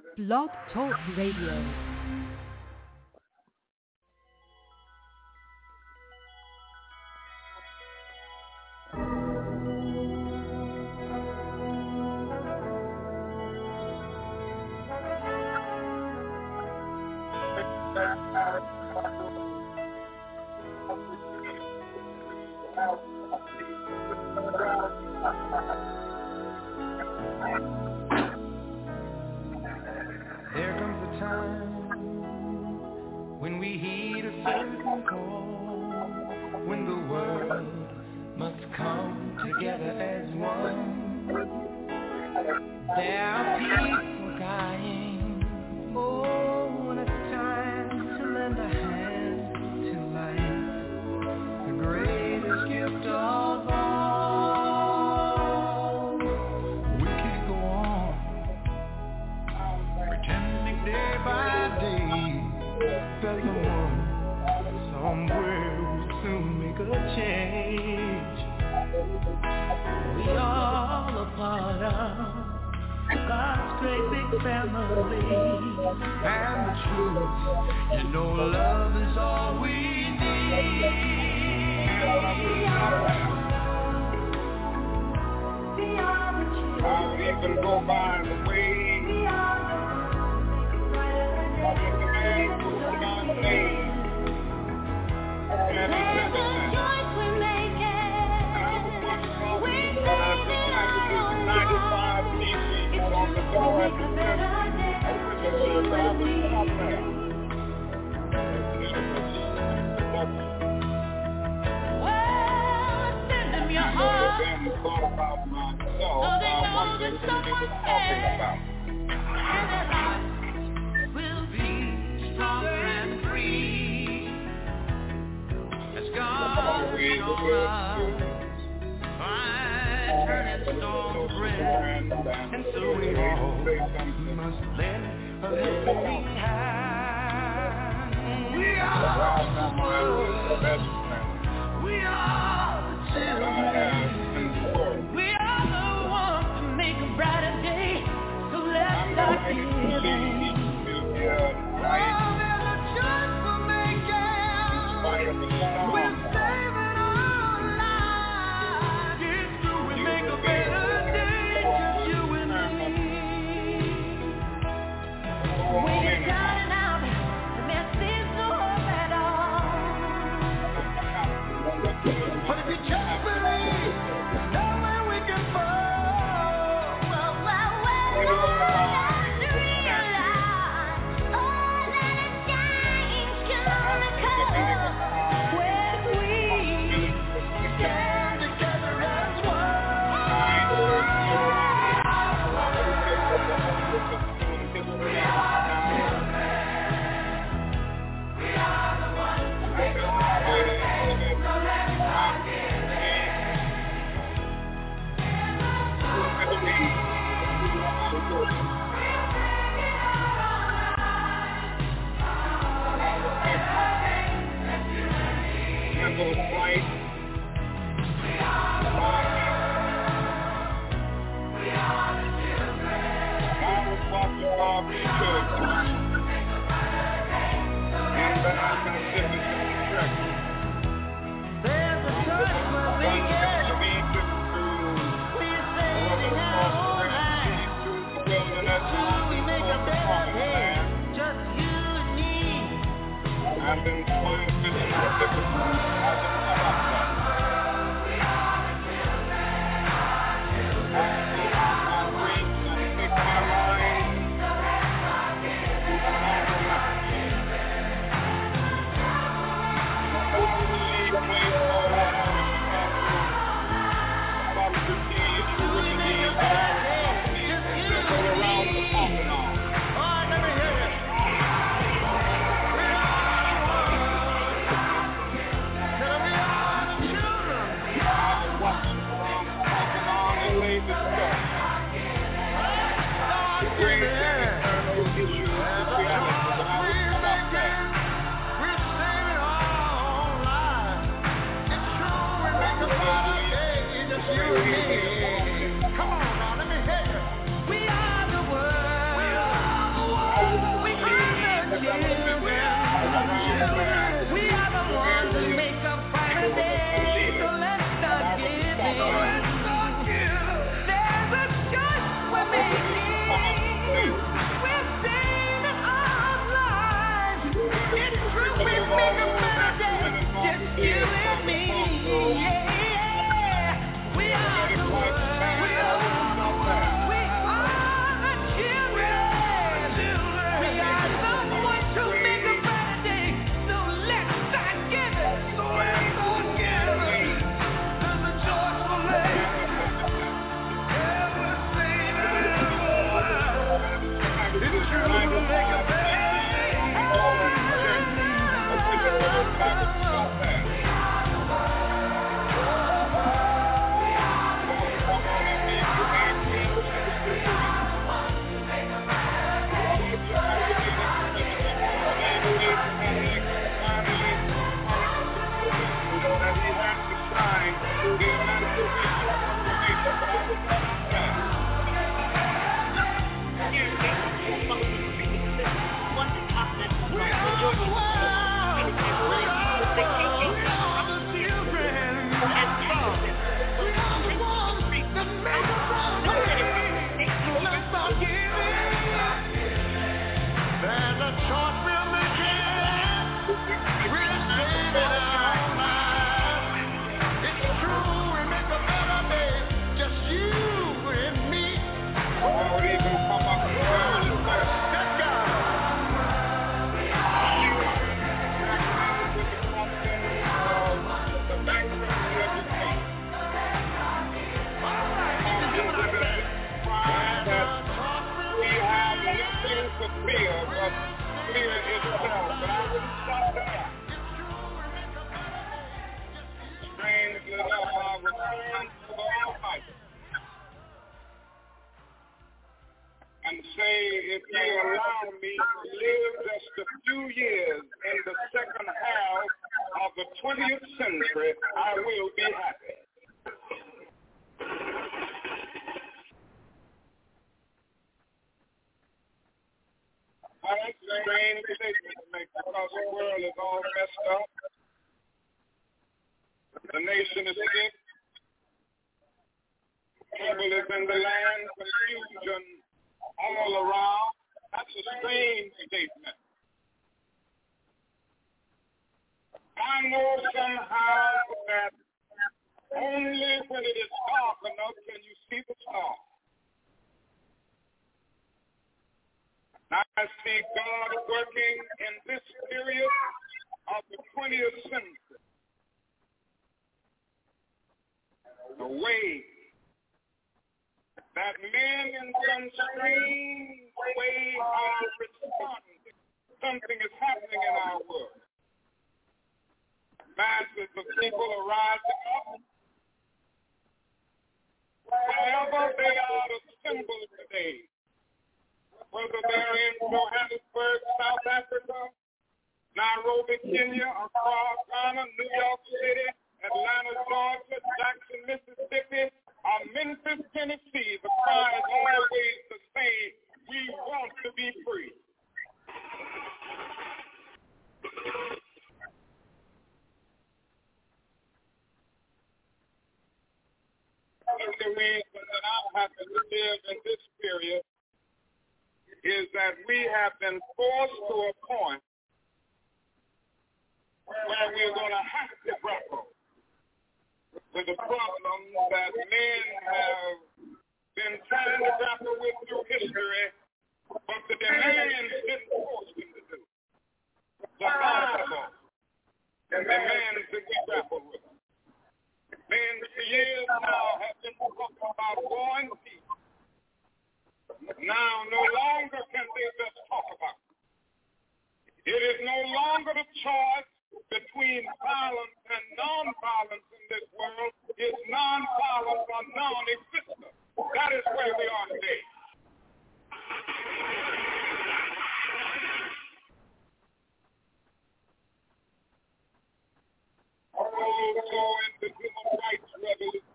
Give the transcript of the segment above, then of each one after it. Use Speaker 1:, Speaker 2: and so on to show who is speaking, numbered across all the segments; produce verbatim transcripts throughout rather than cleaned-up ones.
Speaker 1: Blog Talk Radio.
Speaker 2: There comes a time when we heed a certain call, when the world must come together as one. There are people dying. Oh, and it's time to lend a hand to life, the greatest gift of all. We can't go on pretending day by day that someone somewhere will soon make a change. We all a part of God's great big family, and the truth, you know, love is all we need.
Speaker 3: How we can go by the way of the man who cannot save. And it's choice we're making. We're ninety-five people on the door at the
Speaker 4: Well, send them your heart, so they know that someone cares, and their lives will be stronger and free as God in all us find turning storms red, and so we all must lend a helping hand. We are the world, we are the children, we are the ones to make a brighter day, so let's start giving. Oh, there's a choice we're making, we're saving our lives. Yes, do we make a better day, just you and me. When you're down and out, and there seems no hope at all. But if you just believe, somewhere we can fall. Well, well, well, we have to realize all that a change can only come when we stand together as there's a choice we're making. We're saving our lives. Till we make a better day, just you and me.
Speaker 3: I've been trying to do
Speaker 4: fear, but fear itself. But I wouldn't stop there. Strangely enough, I return to the Almighty and say, if you allow me to live just a few years in the second half of the twentieth century, I will be happy. Now, that's a strange statement to make because the world is all messed up. The nation is sick. Trouble is in the land, confusion all around. That's a strange statement. I know somehow that only when it is dark enough can you see the star. I see God working in this period of the twentieth century. The way that men in some strange way are responding. Something is happening in our world. Masses of people are rising up. However, they are assembled today. Whether they're in Johannesburg, South Africa, Nairobi, Kenya, Accra, Ghana, New York City, Atlanta, Georgia, Jackson, Mississippi, or Memphis, Tennessee, the cry is always the same: we want to be free. The reason that I'm happy to live in this period is that we have been forced to a point where we're going to have to grapple with the problem that men have been trying to grapple with through history, but the demands didn't force them to do. The Bible demands that we grapple with them. Men for years now have been talking about war and peace. Now, no longer can they just talk about it. It is no longer the choice between violence and non-violence in this world. It's non-violence or non-existent. That is where we are today. Also in the human rights revolution.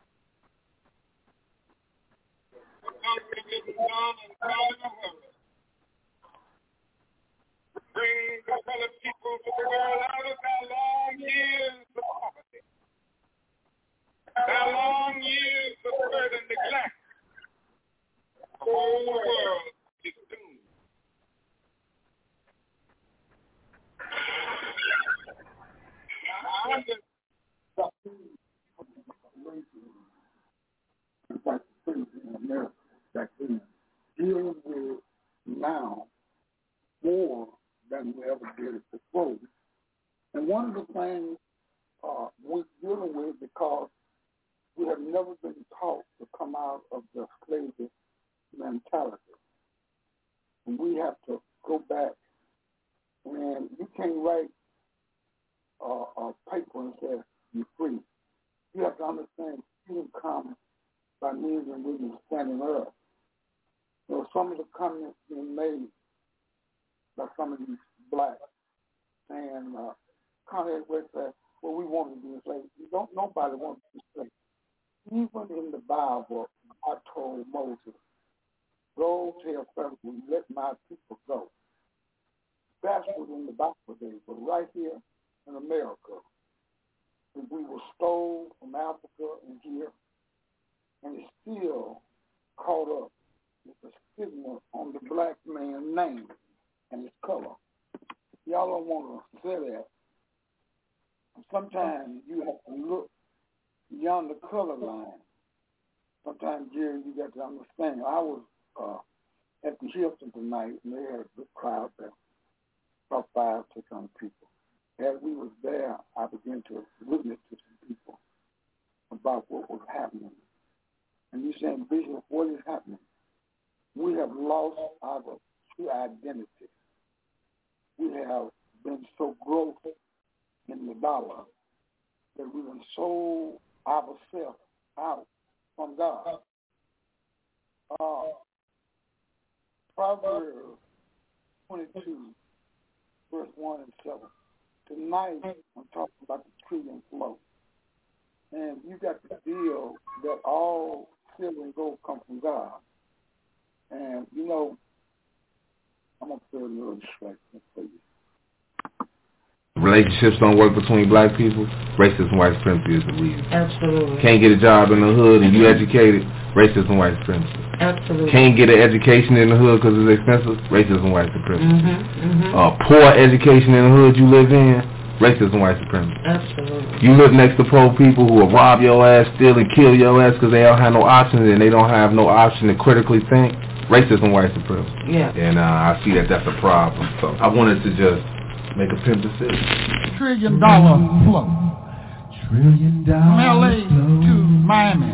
Speaker 4: Something is done and done in a hurry. Bring the colored people to the world out of their long years of poverty. Their long years of hurt and neglect. The whole world is doomed. I'm just in America back then, dealing with now more than we ever did it before. And one of the things uh, we're dealing with, because we have never been taught to come out of the slavery mentality. And we have to go back, and you can't write uh, a paper and say you're free. You have to understand freedom comes by means and women standing up. So some of the comments being made by some of these blacks saying, uh, Conrad West said, well, we want to be enslaved. You don't, nobody wants to be enslaved. Even in the Bible, I told Moses, go tell Pharaoh, let my people go. That's what in the Bible days. But right here in America, we were stole from Africa and here, and it's still caught up with the stigma on the black man's name and his color. Y'all don't want to say that. Sometimes you have to look beyond the color line. Sometimes, Jerry, you got to understand. I was uh, at the Hilton tonight, and they had a good crowd there, about five, six hundred people. As we was there, I began to witness to some people about what was happening. And you saying, Bishop, what is happening? We have lost our
Speaker 5: to identity. We have been so gross in the dollar that we've been sold ourselves out from God. Uh, Proverbs twenty-two, verse one and seven. Tonight, I'm talking about the trillion flow. And you got to feel that all silver and gold come from God. And, you know, I'm going to feel a little distraction for you.
Speaker 6: Relationships don't work between black people. Racism, white supremacy is the reason.
Speaker 7: Absolutely.
Speaker 6: Can't get a job in the hood and you educated. Racism, white supremacy.
Speaker 7: Absolutely.
Speaker 6: Can't get an education in the hood because it's expensive. Racism, white supremacy.
Speaker 7: Mm-hmm, mm-hmm.
Speaker 6: Uh, poor education in the hood you live in. Racism, white supremacy.
Speaker 7: Absolutely.
Speaker 6: You live next to poor people who will rob your ass, steal and kill your ass because they don't have no options and they don't have no option to critically think. Racism, white supremacy.
Speaker 7: Yeah.
Speaker 6: And uh, I see that that's a problem. So I wanted to just make a pimp decision.
Speaker 8: Trillion dollar flow.
Speaker 9: Trillion dollar
Speaker 8: From L A
Speaker 9: flow.
Speaker 8: to Miami.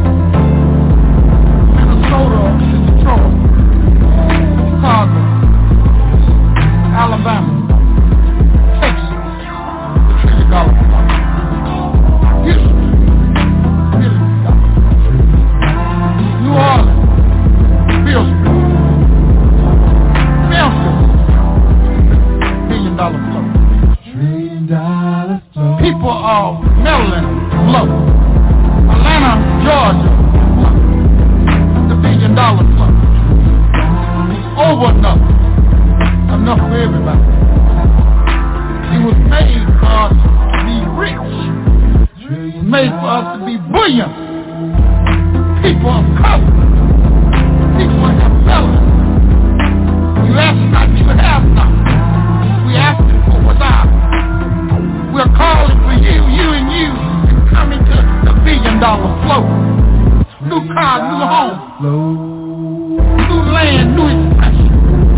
Speaker 8: Minnesota to Detroit. Chicago. Alabama. Texas. The trillion dollar flow. Houston. Trillion dollar. New Orleans. Pillsbury. Memphis. Billion dollar flow.
Speaker 9: Trillion dollar flow.
Speaker 8: People of Maryland flow. Atlanta, Georgia flow. The billion dollar flow. Over enough. Enough for everybody. It was made for us to be rich. It was made for us to be brilliant. People of color. People of fellas. You ask not, you have not. We asking for what's ours. We're calling for you, you and you, to come into the billion dollar flow. New car, new home. New land, new expression.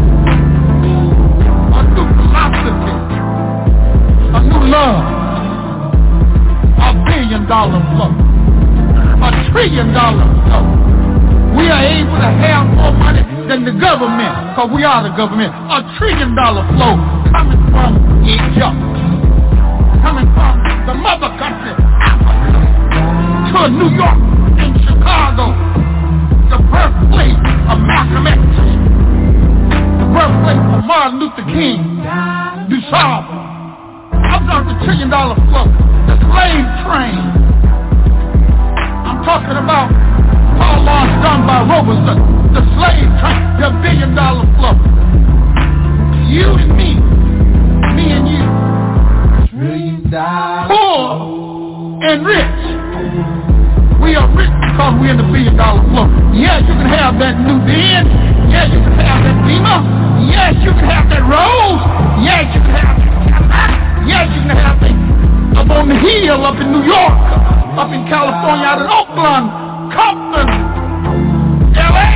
Speaker 8: A new philosophy. A new love. A billion dollar flow. A trillion dollar flow. We are able to have more money than the government, because we are the government. A trillion dollar flow coming from Egypt, coming from the mother country, Africa, to New York and Chicago, the birthplace of Malcolm X, the birthplace of Martin Luther King, DuSable. I'm talking the trillion dollar flow, the slave train. I'm talking about Paul Laws done by Robertson, the slave train, the billion dollar flow. You and me, me and you, poor and rich. We are rich because we're in the billion dollar flow. Yes, you can have that new Benz. Yes, you can have that Beamer. Yes, you can have that Rolls. Yes, you can have that Cadillac. Yes, you can have that up on the hill, up in New York, up in California, out in Oakland, Compton, L A.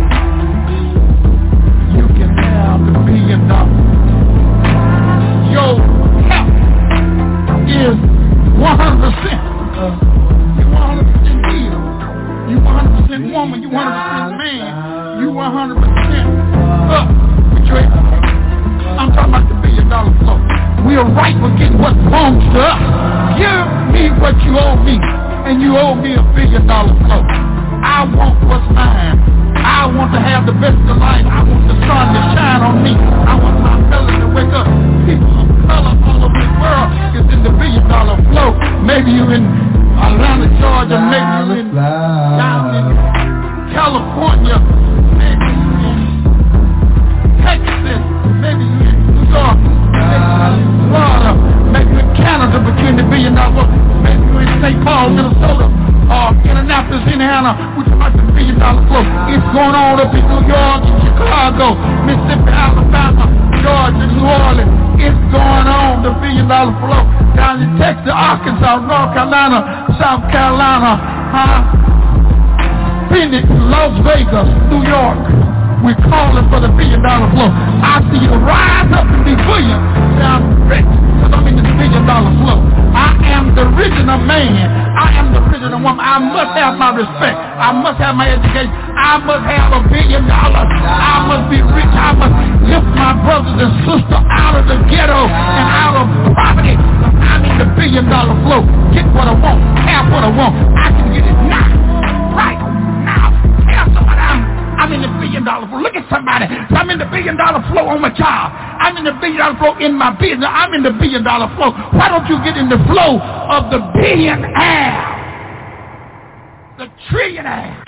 Speaker 8: You can have the billion dollars. Your health is one hundred percent. You're one hundred percent healed. You one hundred percent woman. You one hundred percent man. You one hundred percent up with your education. I'm talking about the billion dollar flow. We are right for getting what belongs to us. Give me what you owe me, and you owe me a billion dollar flow. I want what's mine. I want to have the best of life. I want the sun to shine on me. I want my fellas to wake up. People of color all over the world is in the billion dollar flow. Maybe you in Atlanta, Georgia. Maybe you in down in California. Maybe you in Texas. Maybe you in New York. Maybe you in Florida. Maybe you in Canada, but you're in the billion dollar. Maybe you in Saint Paul, Minnesota. Uh, Indianapolis, Indiana, we're talking about the billion dollar flow. It's going on up in New York, in Chicago, Mississippi, Alabama, Georgia, New Orleans. It's going on, the billion dollar flow. Down in Texas, Arkansas, North Carolina, South Carolina, huh? Phoenix, Las Vegas, New York. We're calling for the billion dollar flow. I see you rise up and be brilliant. Say I'm rich, because I'm in this billion dollar flow. I am the original man. I am the original woman. I must have my respect. I must have my education. I must have a billion dollars. I must be rich. I must So I'm in the billion dollar flow on my job. I'm in the billion dollar flow in my business. I'm in the billion dollar flow. Why don't you get in the flow of the billionaire? The trillionaire.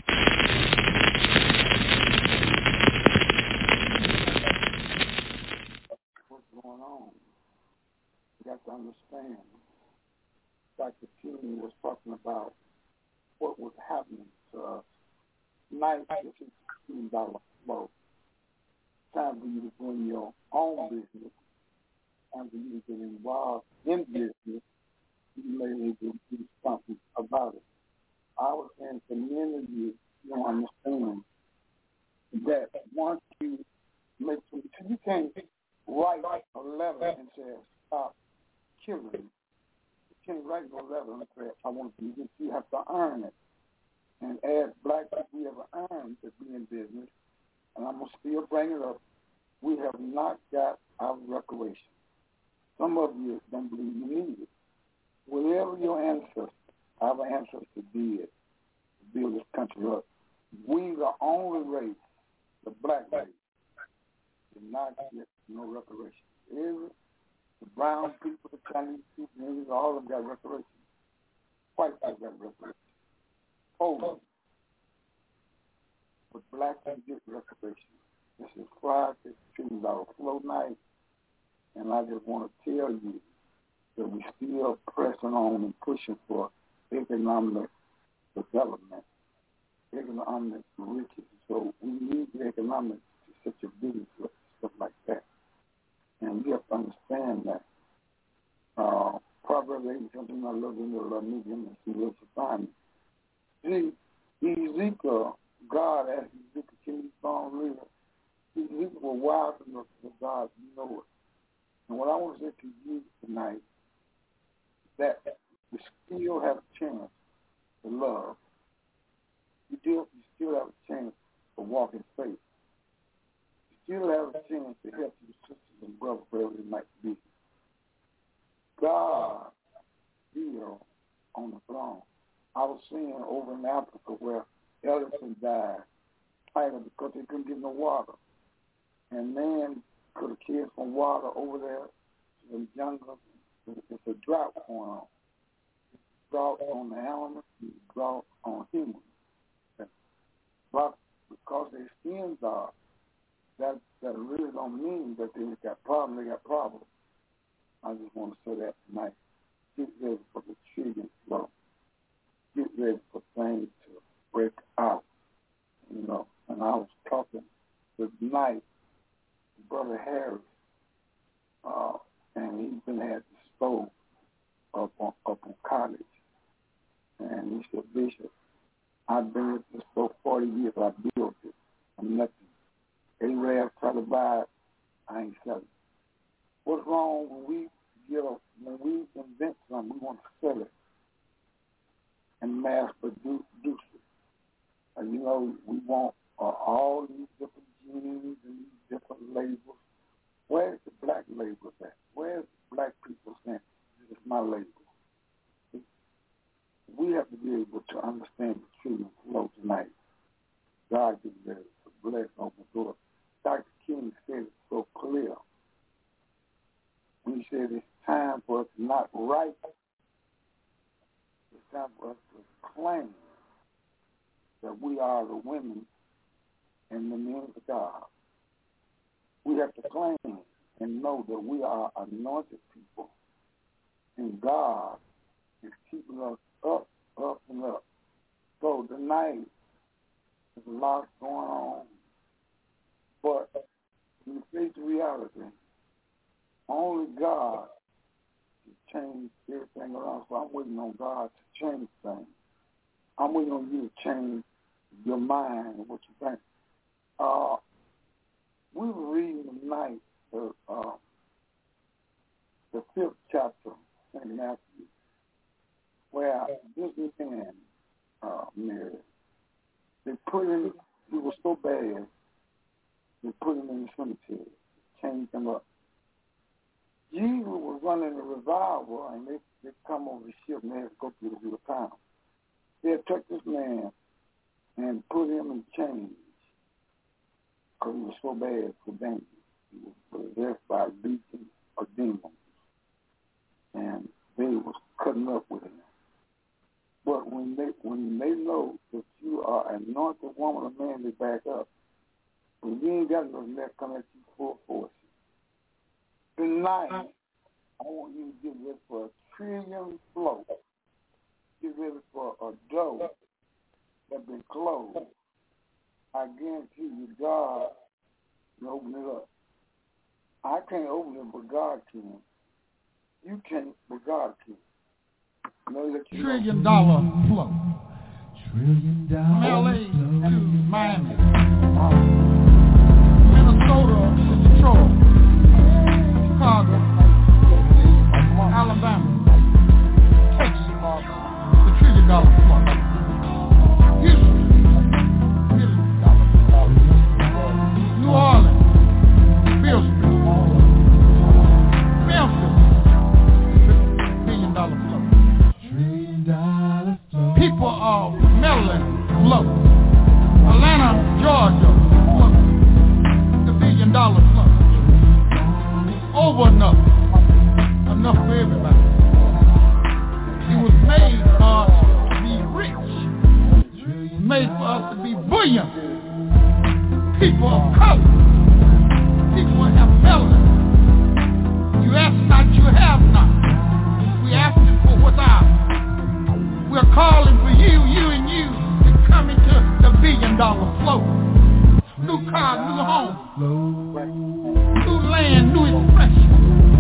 Speaker 5: What's going on? You got to understand. Doctor King was talking about what was happening to us. Nice fifteen dollar flow. Time for you to bring your own business. Time for you to get involved in business. You may need to do something about it. I was saying to many of you, you don't understand that once you make some, you can't write a letter and say, stop killing. You can't write a letter and say, I want to do this. You have to earn it. And as black people, we have earned to be in business, and I'm going to still bring it up, we have not got our reparations. Some of you don't believe you need it. Whatever your ancestors, our ancestors did to build this country up, we the only race, the black race, did not get no reparations. Every, the brown people, the Chinese people, all of them got reparations. White people got reparations. Oh, but black people get reparations. This is Friday, fifteen dollar flow night, and I just want to tell you that we still pressing on and pushing for economic development, economic riches. So we need the economic to such a business, stuff like that. And we have to understand that. Uh, Proverbs eight, something I love in the love medium and see what's find. See, Ezekiel, God asked Ezekiel, can you find real? Ezekiel was wise enough for God to know it. And what I want to say to you tonight, that you still have a chance to love. You still, you still have a chance to walk in faith. You still have a chance to help your sisters and brothers wherever it might be. God still on the throne. I was seeing over in Africa where elephants died fighting because they couldn't get no water. And man could have cared some water over there in the jungle. It's a drought going on. It's a drought on the animals, it's a drought on humans. But because their skins are, that that really don't mean that they got problems, they got problems. I just want to say that tonight. Get ready for the trillion flow. Get ready for things to break out. You know, and I was talking tonight to Brother Harris, uh, and he's been at the stove up on up on college. And he said, Bishop, I've been at this for forty years, I built it. I'm nothing. A-Rab try to buy it, I ain't selling it. What's wrong when we get a, when we invent something, we want to sell it and mass produce it. And you know, we want uh, all these different genes and these different labels. Where's the black label at? Where's the black people saying, this is my label? We have to be able to understand the truth and flow tonight. God is ready to bless open doors. Doctor King said it so clear. When he said it's time for us to not write, it's time for us to claim that we are the women and the men of God. We have to claim and know that we are anointed people. And God is keeping us up, up, and up. So tonight, there's a lot going on. But when you face the reality, only God can change everything around. So I'm waiting on God to change things. I'm waiting on you to change your mind and what you think. Uh, we were reading tonight the, uh, the fifth chapter, Saint Matthew, where this man, uh, Mary, they put him, he was so bad, they put him in the cemetery, changed him up. Jesus was running a revival, and they, they come over the ship, and they had to go through the town. They had took this man and put him in chains because he was so bad for danger. He was possessed by a legion of demons, and they was cutting up with him. But when they when they know that you are an anointed woman or man, they back up. When you ain't got nothing left coming at you full force. Tonight, I want you to get ready for a trillion flow. Get ready for a door that's been closed. I guarantee you, God can open it up. I can't open it, but God can. You can't, but God can.
Speaker 8: Trillion dollar flow.
Speaker 9: Trillion dollar
Speaker 8: From L A
Speaker 9: flow.
Speaker 8: to Miami, Minnesota to Detroit, Chicago, Alabama, Texas, the trillion dollar flow. Houston, trillion dollar flow. New Orleans, Bill Street, Memphis, billion dollar flow. People of Maryland, flow. Atlanta, Georgia, flow. The billion dollar flow. Over enough. Enough for everybody. It was made for us to be rich. It was made for us to be buoyant. People of color. People who have melanin. You ask not, you have not. We asking for what's ours. We're calling for you, you and you to come into the billion dollar flow. New car, new home, new land, new expression,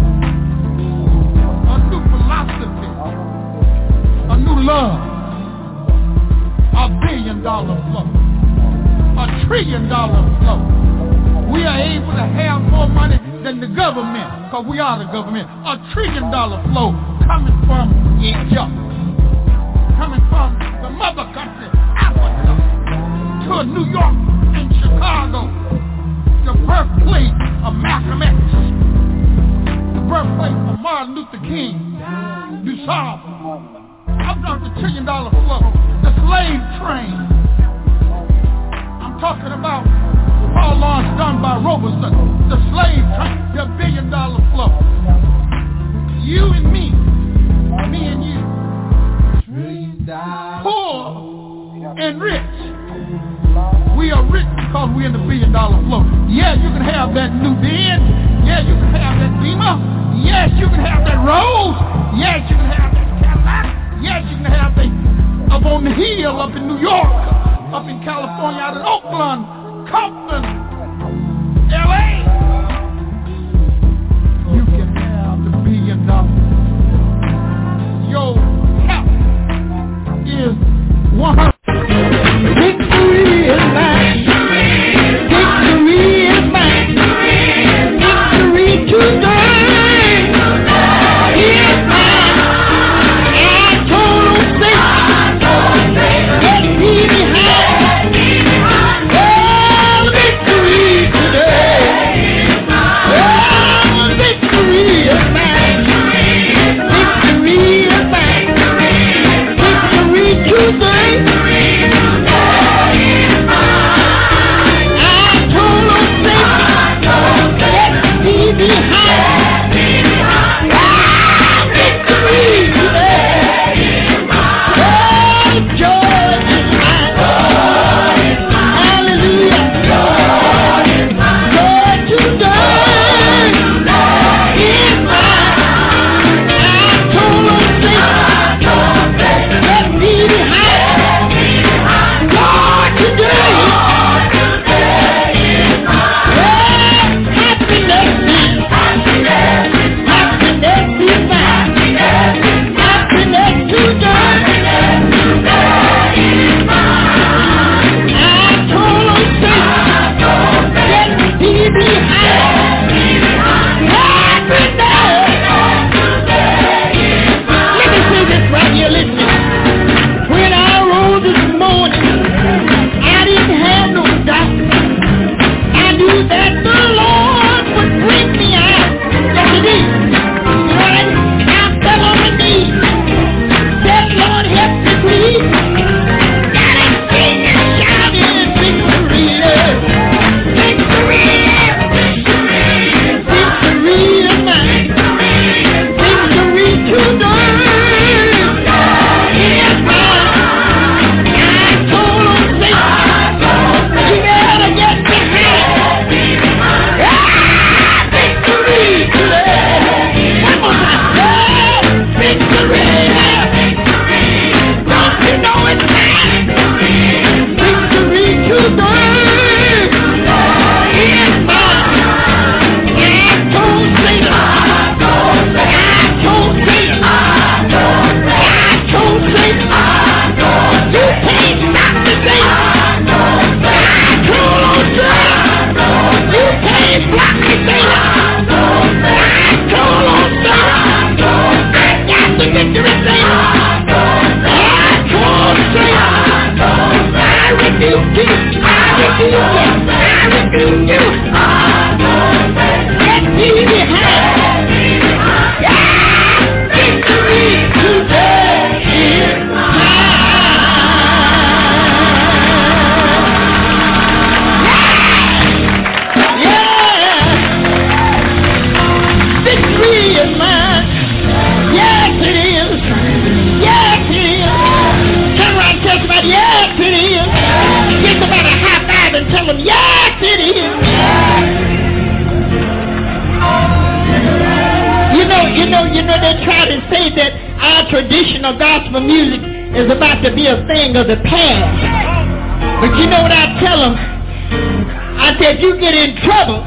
Speaker 8: a new philosophy, a new love, a billion dollar flow, a trillion dollar flow. We are able to have more money than the government, because we are the government. A trillion dollar flow coming from Egypt. Coming from the mother country, Africa, to New York and Chicago, the birthplace of Malcolm X, the birthplace of Martin Luther King, DuSable. I'm talking the trillion dollar flow, the slave train. I'm talking about Paul Laurence Dunbar Robertson, the slave train, the billion dollar flow. You and me, me and you. Poor and rich. We are rich because we're in the billion dollar flow. Yeah, you can have that new Benz. Yeah, you can have that Beamer. Yes, you can have that Rolls. Yes, you can have that Cadillac. Yes, you can have that up on the hill, up in New York, up in California, out in Oakland, Compton, L A. You can have the billion dollars. Yo, is one hundred. Victory is mine. Victory is mine. Victory today is mine. I told Satan, get me behind. Well, victory.
Speaker 10: traditional gospel music is about to be a thing of the past. But you know what I tell them? I said, if you get in trouble,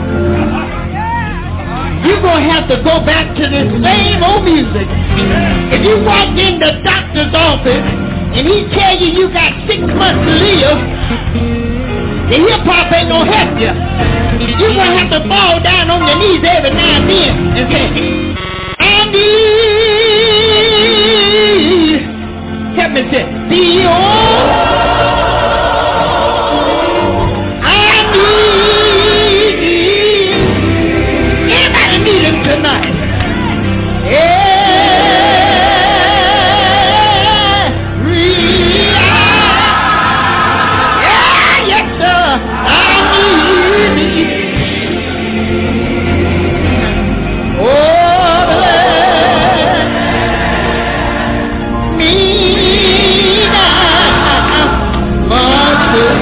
Speaker 10: you're going to have to go back to this same old music. If you walk in the doctor's office and he tell you you got six months to live, the hip-hop ain't going to help you. You're going to have to fall down on your knees every now and then and say, I need, help me say, the old, I need, anybody need him tonight? Every yeah, yes sir, I need oh, bless me now, Master.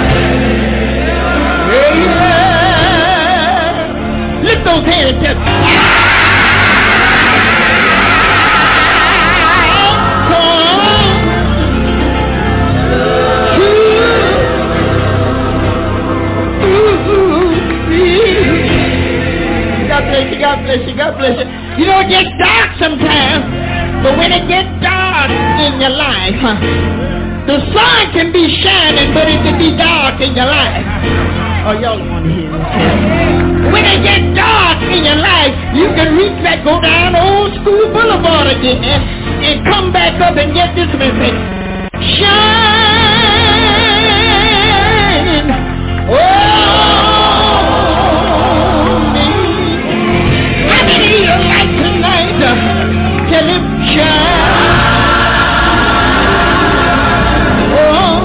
Speaker 10: Yeah. Lift those hands and tell me. God bless you, God bless you, God bless you. You know, it gets dark sometimes, but when it gets dark in your life, huh, the sun can be shining, but it can be dark in your life. Oh, y'all don't want to hear this. When it gets dark in your life, you can reach back, go down Old School Boulevard again, and come back up and get this one and say, shine. Oh. Tell him shine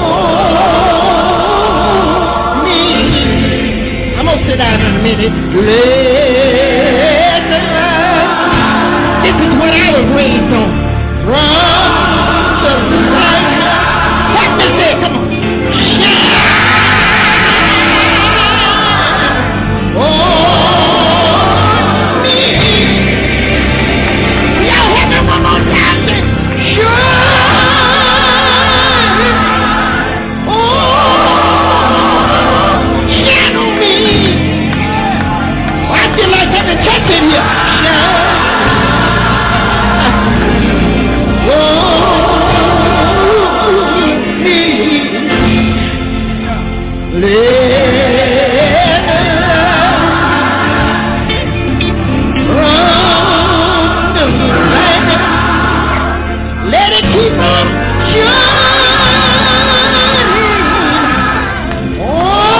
Speaker 10: on me. I'm gonna sit down in a minute. Let the light. This is what I was raised on. From the light. What me say? Come on. Shine on me. One more time, say, shine, oh, shine on me. Oh, I feel like having church in here. Shine, oh, me. Let it keep on shining. Oh,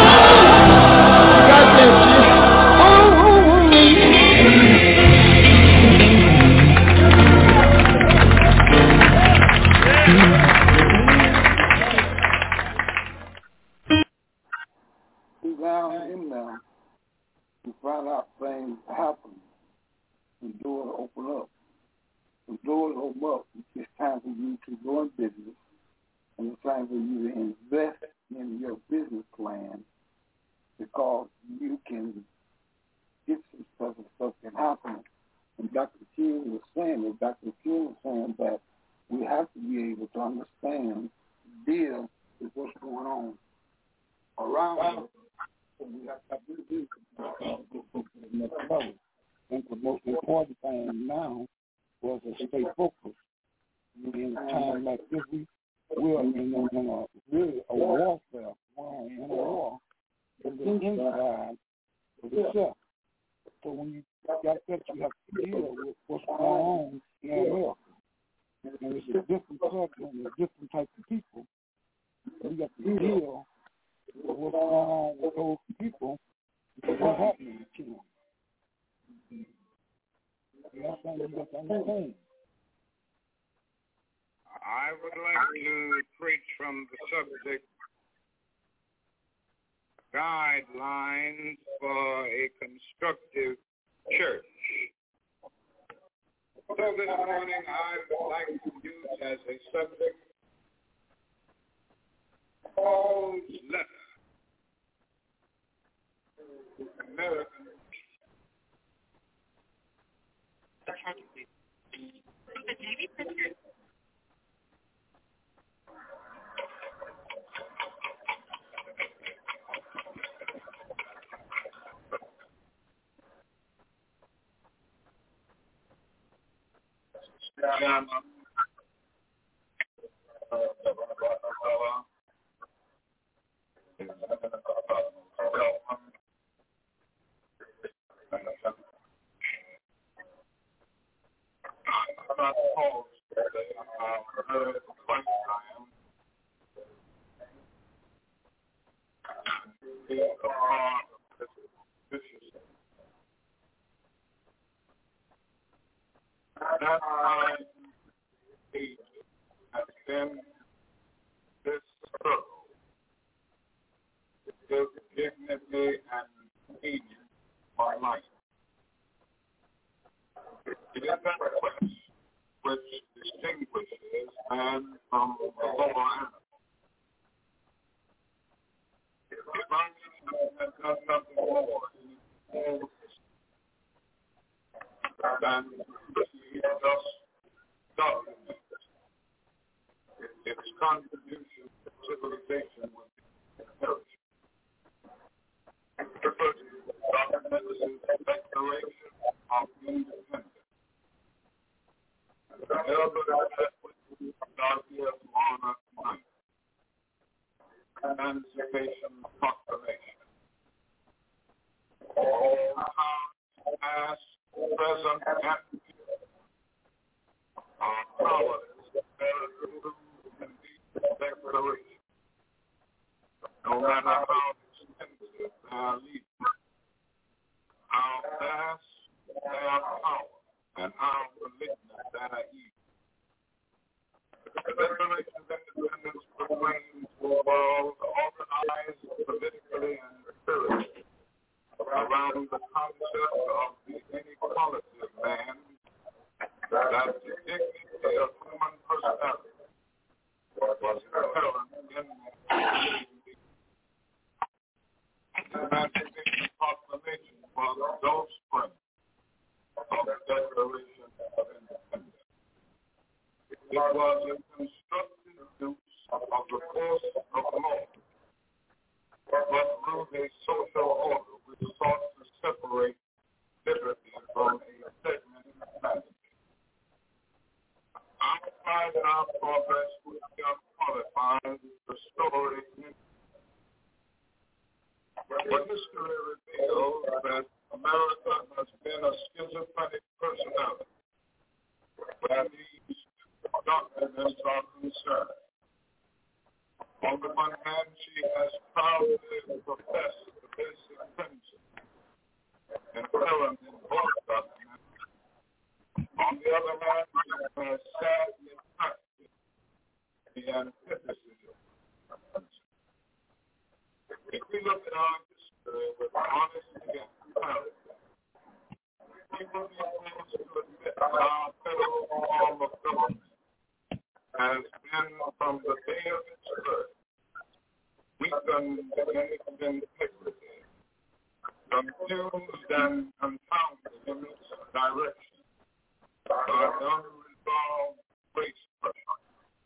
Speaker 10: God bless you. Oh, me.
Speaker 5: Deep down in there, you find out things happen. The doors open up. The doors open up. It's time for you to go in business, and it's time for you to invest in your business plan, because you can get some stuff and stuff can happen. And Doctor King was saying that Doctor King was saying that we have to be able to understand, deal with what's going on around us. So we have to really do the next level. I think the most important thing now was to stay focused. In a time like this, we we're in a, in a really a warfare. We're in a war in the inside of yourself. So when you got that, you have to deal with what's going on in America. And it's a different culture and a different type of people. So you got to deal with what's going on with those people because what's happening to them. You know what I'm saying? You got to understand.
Speaker 4: I would like to preach from the subject guidelines for a constructive church. So this morning I would like to use as a subject Paul's letter to American. and that time age has been this struggle to give dignity and meaning for life. It is that quest which distinguishes man from the lower animals. If man has done nothing more in his whole than just document its contribution to civilization would be encouraged. The first document is the Declaration of Independence. The elder that which God gives honor tonight. Emancipation Proclamation. All times past, present, and future are powerless that approve and these declarations. No matter how extensive their leaders, how vast their power, and how malignant their evil. The Declaration of Independence proclaims to a world organized politically and spiritually around the concept of the inequality of man, that the dignity of human personality was inherent in man. The Emancipation Proclamation was no spring of the Declaration of Independence. It was a constructive use of the force of law, but through a social order which sought to separate liberty from a segmented humanity. Our pride and our progress would be unqualified the story. But history reveals that America has been a schizophrenic personality where these documents are concerned. On the one hand, she has proudly professed the basic principles inherent in both documents. On the other hand, she has sadly practiced the antithesis of principles. If we look at our history with honesty and clarity, we will be forced to admit that our federal form of government has been, from the day of its birth, weakened in its integrity, confused and confounded in its direction by unresolved race pressure.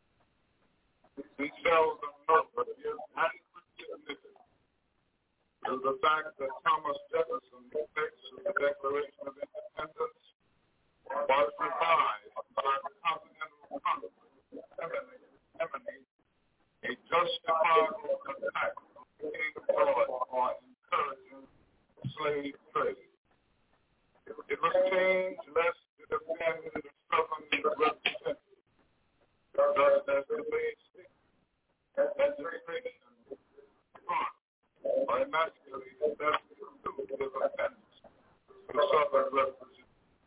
Speaker 4: We seldom know but give adequate significance to the fact that Thomas Jefferson's text of the Declaration of Independence was revised by the Continental Congress, emanating a justifiable attack on the King of George for encouraging slave trade. It was changed lest it offend the southern representatives, just as the basic legislation front or emasculated that exclusive offense to southern representatives.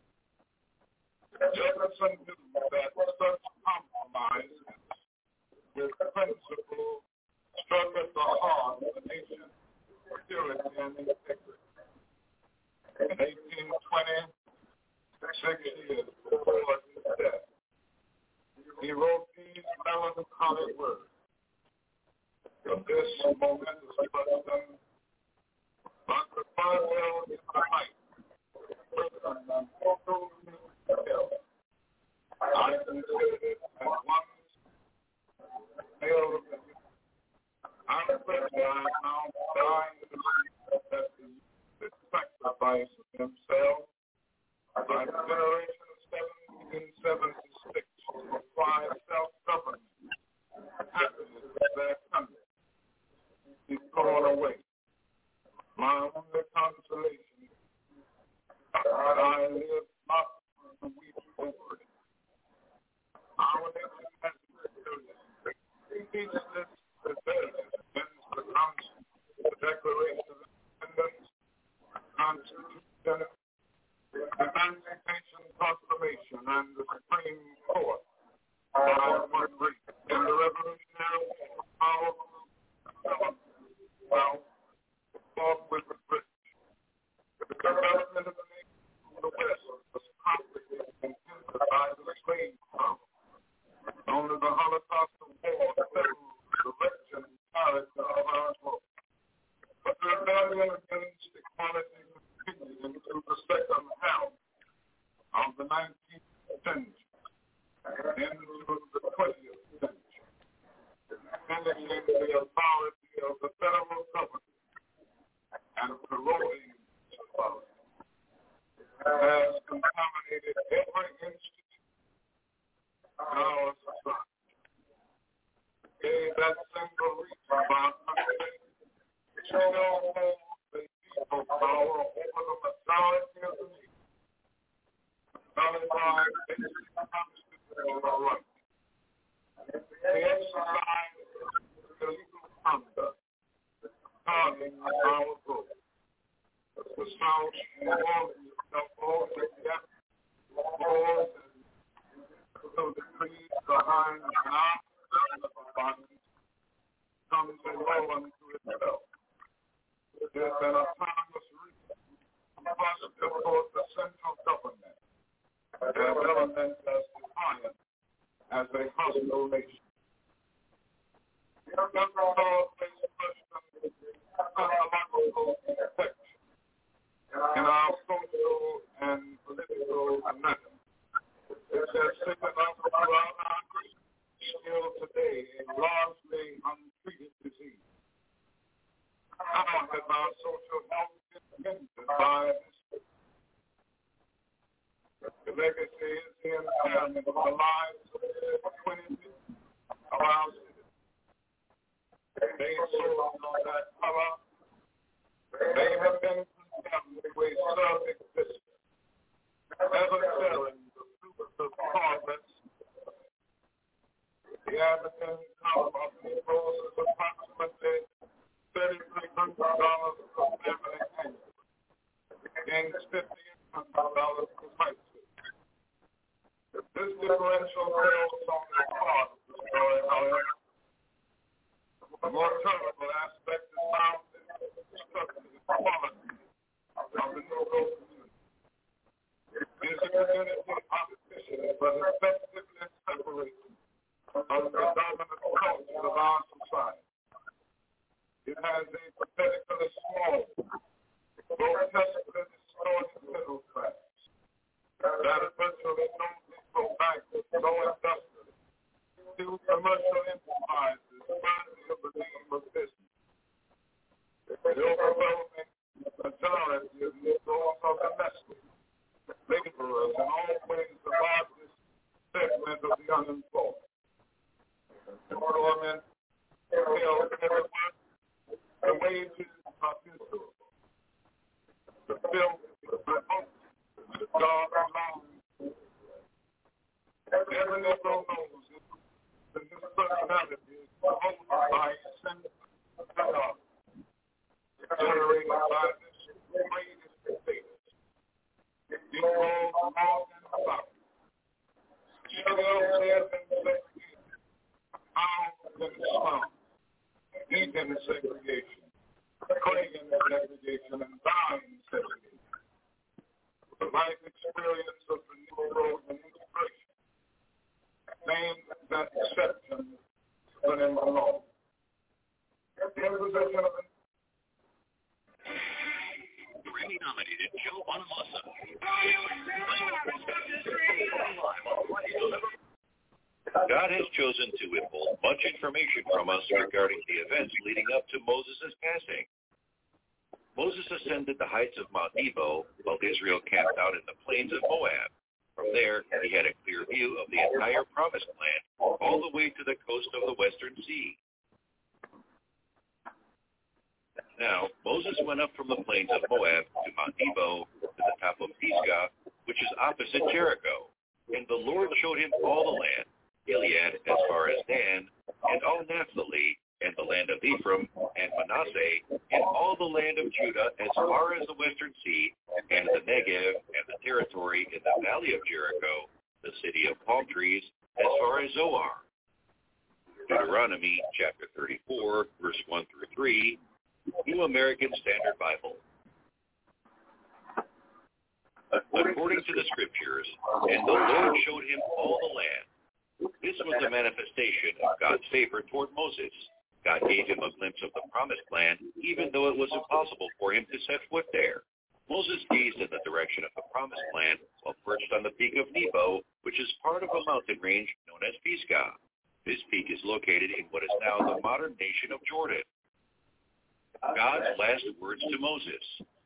Speaker 4: Jefferson knew that such compromise with principle struck at the heart of the nation's purity and integrity. In eighteen twenty, six years before his death, he wrote these melancholy words. Of this momentous question, but the farewell is the height, person and total hell. I consider it as one hell of the I'm afraid I am now dying to believe that the sacrifice of himself by the generation of seventeen seventy-six I live not the weak over it. Our nation has been teaches this rebellion against the council, the Declaration of Independence, Constitution, Emancipation Proclamation, and the Supreme Court. By one great in the revolutionary power of well, fought with the British. The development of the nation in the West was complicated and hindered by the slave power. Only the Holocaust of war settled the direction and character of our world. But the rebellion against equality continued into the second half of the nineteenth century. Into the twentieth century, finishing the authority of the federal government and corroding its authority, has contaminated every institution in our society. Gave that single reason of our country, which no more the people power over the majority of the nation. Nullified basic constitutional rights. The exercise of illegal conduct targeting our vote. The South warned itself all the laws and so the creed behind an opposition of abundance comes in well unto itself. There's an autonomous reason positive for the central government. As elements as defiant as a hostile nation. The law places question psychological protection in our social and political anatomy. It has taken us throughout our history, still today, a largely untreated disease. How has our social health been hindered by this? The legacy is the impairment of the lives of twenty million of our citizens. They sold on that color. They have been condemned to a self-existence, never sharing the fruits of progress. The African income of Negroes is approximately thirty-three hundred dollars per family annually, against fifteen hundred dollars per white. This differential tells on the part of the story, however. The more terrible aspect is found in the structure and quality of the Negro community. It is a community competition, but effectively separated from the dominant culture of our society. It has a pathetically small, grotesquely distorted middle class that eventually don't go back with no industrial, to commercial enterprises, worthy of the name of business. The overwhelming majority of Negroes are domestic, laborers, and always the largest segment of the unemployed. Employment held everywhere, the wages are miserable. The filth, the revolt, the dog alone. Every Negro knows that his personality is promoted by his sense of power, generated by this greatest status. Negroes north and south. Sugar has been segregated, pound and slum, Egan segregation, Cragen segregation, and dying segregation. The life experience of the Negro and integration. Name that exception but in the law. The imposition of
Speaker 11: Grammy-nominated Joe Bonamassa. God has chosen to withhold much information from us regarding the events leading up to Moses' passing. Moses ascended the heights of Mount Nebo while Israel camped out in the plains of Moab. From there, he had a clear view of the entire Promised Land, all the way to the coast of the Western Sea. Now, Moses went up from the plains of Moab to Mount Nebo, to the top of Pisgah, opposite Jericho. And the Lord showed him all the land, Gilead as far as Dan, and all Naphtali, and the land of Ephraim, and Manasseh, and all the land of Judah as far as the western sea, and the Negev, and the territory in the valley of Jericho, the city of palm trees, as far as Zoar. Deuteronomy chapter thirty-four, verse one through three, New American Standard Bible. According to the scriptures, and the Lord showed him all the land. This was a manifestation of God's favor toward Moses. God gave him a glimpse of the promised land, even though it was impossible for him to set foot there. Moses gazed in the direction of the promised land while perched on the peak of Nebo, which is part of a mountain range known as Pisgah. This peak is located in what is now the modern nation of Jordan. God's last words to Moses.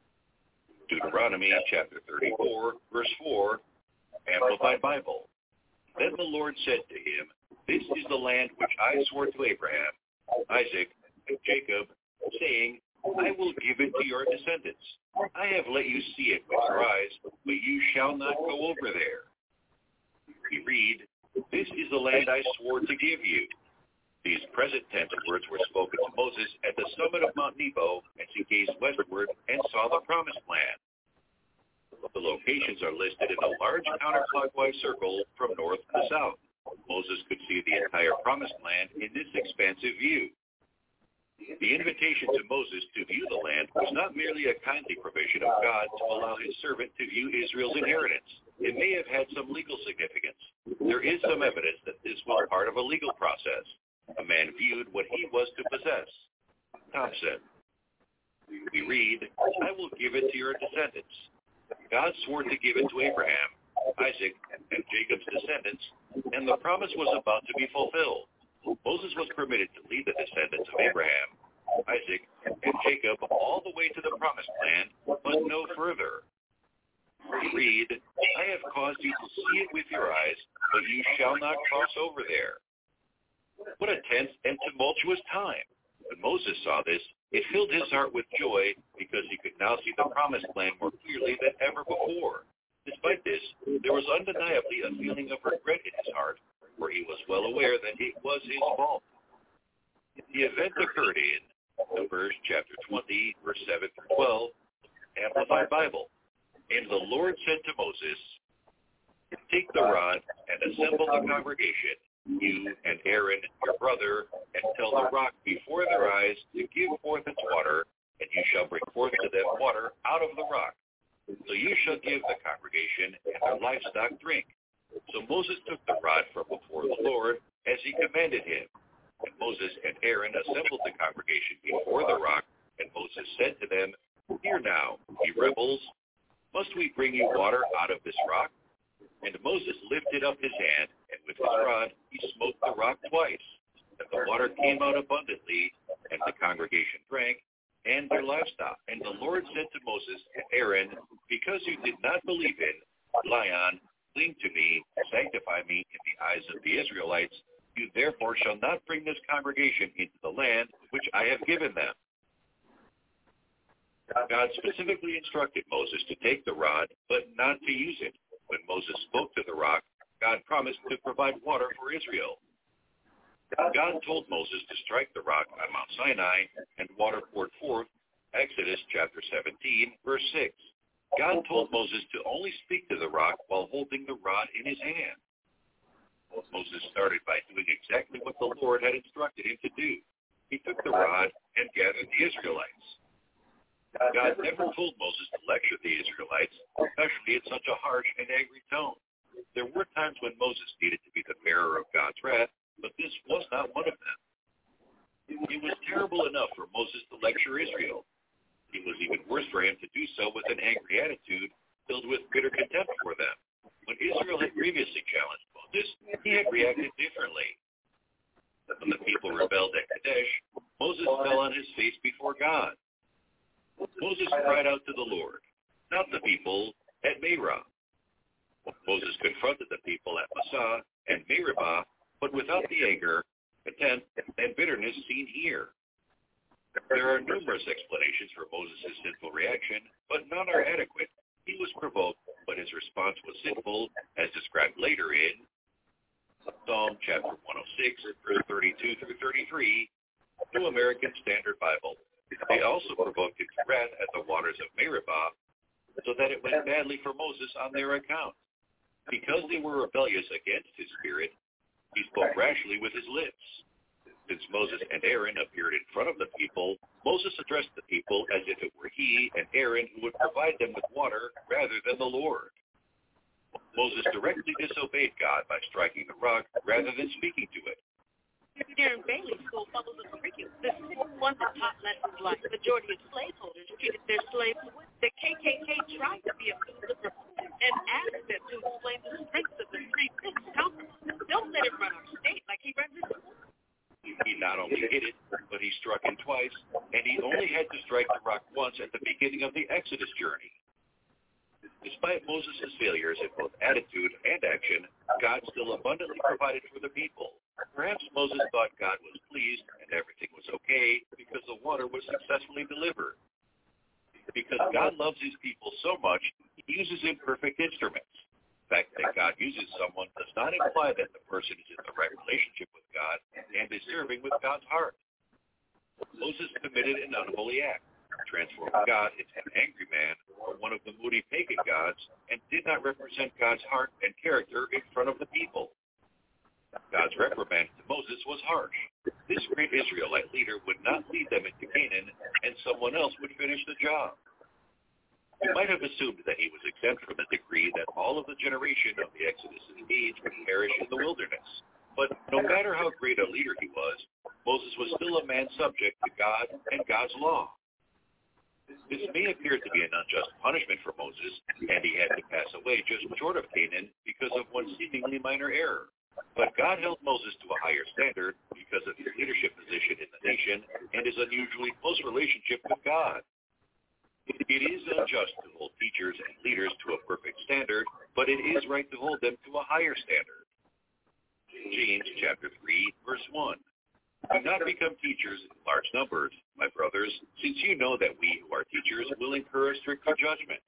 Speaker 11: Deuteronomy chapter thirty-four, verse four, Amplified Bible. Then the Lord said to him, This is the land which I swore to Abraham, Isaac, and Jacob, saying, I will give it to your descendants. I have let you see it with your eyes, but you shall not go over there. We read, This is the land I swore to give you. These present tense words were spoken to Moses at the summit of Mount Nebo as he gazed westward and saw the promised land. The locations are listed in a large counterclockwise circle from north to south. Moses could see the entire promised land in this expansive view. The invitation to Moses to view the land was not merely a kindly provision of God to allow his servant to view Israel's inheritance. It may have had some legal significance. There is some evidence that this was part of a legal process. A man viewed what he was to possess. Thompson. We read, I will give it to your descendants. God swore to give it to Abraham, Isaac, and Jacob's descendants, and the promise was about to be fulfilled. Moses was permitted to lead the descendants of Abraham, Isaac, and Jacob all the way to the promised land, but no further. We read, I have caused you to see it with your eyes, but you shall not cross over there. What a tense and tumultuous time. When Moses saw this, it filled his heart with joy because he could now see the promised land more clearly than ever before. Despite this, there was undeniably a feeling of regret in his heart, for he was well aware that it was his fault. The event occurred in Numbers chapter twenty, verse seven through twelve, Amplified Bible. And the Lord said to Moses, Take the rod and assemble the congregation, you and Aaron, your brother, and tell the rock before their eyes to give forth its water, and you shall bring forth to them water out of the rock. So you shall give the congregation and their livestock drink. So Moses took the rod from before the Lord, as he commanded him. And Moses and Aaron assembled the congregation before the rock, and Moses said to them, Hear now, ye rebels, must we bring you water out of this rock? And Moses lifted up his hand, and with his rod he smote the rock twice. And the water came out abundantly, and the congregation drank, and their livestock. And the Lord said to Moses and Aaron, Because you did not believe in, rely on, cling to me, sanctify me in the eyes of the Israelites, you therefore shall not bring this congregation into the land which I have given them. God specifically instructed Moses to take the rod, but not to use it. When Moses spoke to the rock, God promised to provide water for Israel. God told Moses to strike the rock on Mount Sinai, and water poured forth, Exodus chapter seventeen, verse six. God told Moses to only speak to the rock while holding the rod in his hand. Moses started by doing exactly what the Lord had instructed him to do. He took the rod and gathered the Israelites. God never told Moses to lecture the Israelites, especially in such a harsh and angry tone. There were times when Moses needed to be the bearer of God's wrath, but this was not one of them. It was terrible enough for Moses to lecture Israel. It was even worse for him to do so with an angry attitude filled with bitter contempt for them. When Israel had previously challenged Moses, he had reacted differently. When the people rebelled at Kadesh, Moses fell on his face before God. Moses cried out to the Lord, not the people, at Meribah. Moses confronted the people at Massah and Meribah, but without the anger, contempt, and bitterness seen here. There are numerous explanations for Moses' sinful reaction, but none are adequate. He was provoked, but his response was was sinful, as described later in Psalm chapter one oh six, verse thirty-two through thirty-three, New American Standard Bible. They also provoked him to wrath at the waters of Meribah, so that it went badly for Moses on their account. Because they were rebellious against his spirit, he spoke rashly with his lips. Since Moses and Aaron appeared in front of the people, Moses addressed the people as if it were he and Aaron who would provide them with water rather than the Lord. Moses directly disobeyed God by striking the rock rather than speaking to it.
Speaker 12: Darren Bailey School follows the curriculum. The sixth one that taught lessons like the majority of slaveholders treated their slaves. The K K K tried to be a Lucifer and asked them to explain the strengths of the three fifths council. Don't let him run our state like he runs his school.
Speaker 11: He not only hit it, but he struck him twice, and he only had to strike the rock once at the beginning of the Exodus journey. Despite Moses' failures in both attitude and action, God still abundantly provided for the people. Perhaps Moses thought God was pleased and everything was okay because the water was successfully delivered. Because God loves his people so much, he uses imperfect instruments. The fact that God uses someone does not imply that the person is in the right relationship with God and is serving with God's heart. Moses committed an unholy act, transformed God into an angry man or one of the moody pagan gods, and did not represent God's heart and character in front of the people. God's reprimand to Moses was harsh. This great Israelite leader would not lead them into Canaan, and someone else would finish the job. We might have assumed that he was exempt from the decree that all of the generation of the Exodus age would perish in the wilderness. But no matter how great a leader he was, Moses was still a man subject to God and God's law. This may appear to be an unjust punishment for Moses, and he had to pass away just short of Canaan because of one seemingly minor error. But God held Moses to a higher standard because of his leadership position in the nation and his unusually close relationship with God. It is unjust to hold teachers and leaders to a perfect standard, but it is right to hold them to a higher standard. James chapter three, verse one. Do not become teachers in large numbers, my brothers, since you know that we who are teachers will incur a stricter judgment.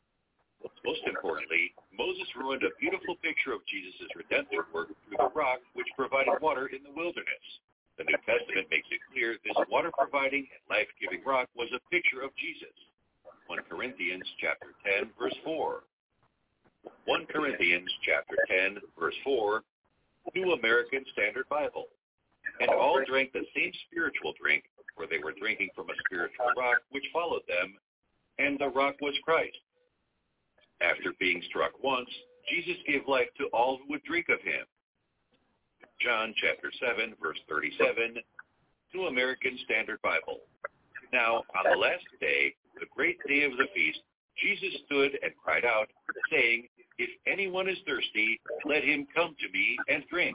Speaker 11: Most importantly, Moses ruined a beautiful picture of Jesus' redemptive work through the rock which provided water in the wilderness. The New Testament makes it clear this water-providing and life-giving rock was a picture of Jesus. First Corinthians chapter ten, verse four. First Corinthians chapter ten, verse four, New American Standard Bible. And all drank the same spiritual drink, for they were drinking from a spiritual rock which followed them, and the rock was Christ. After being struck once, Jesus gave life to all who would drink of him. John chapter seven, verse thirty-seven, New American Standard Bible. Now, on the last day, the great day of the feast, Jesus stood and cried out, saying, If anyone is thirsty, let him come to me and drink.